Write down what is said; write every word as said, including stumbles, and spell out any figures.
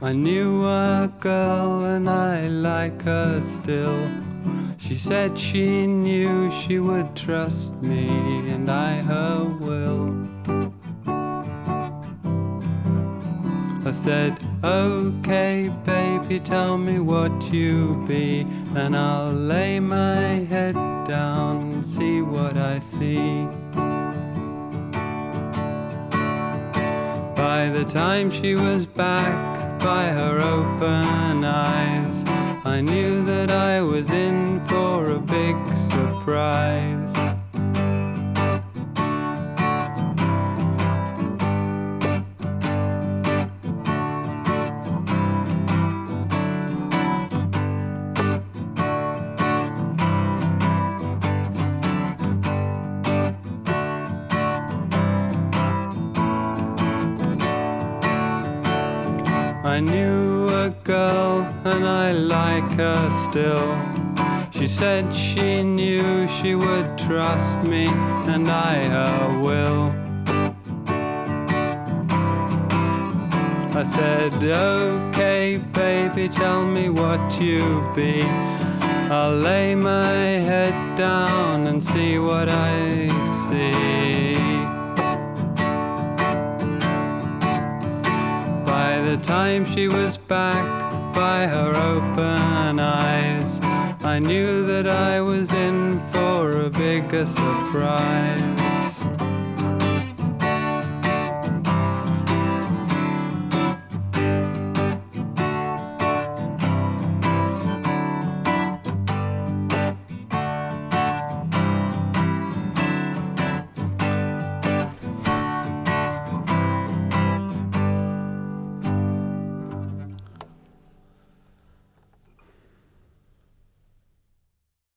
I knew a girl and I like her still. She said she knew she would trust me, and I her will. I said, okay baby, tell me what you be, and I'll lay my head down and see what I see. By the time she was back, by her open eyes, I knew that I was in for a big surprise. I knew a girl and I like her still. She said she knew she would trust me, and I her will. I said, okay baby, tell me what you be. I'll lay my head down and see what I see. By the time she was back, by her open eyes, I knew that I was in for a bigger surprise.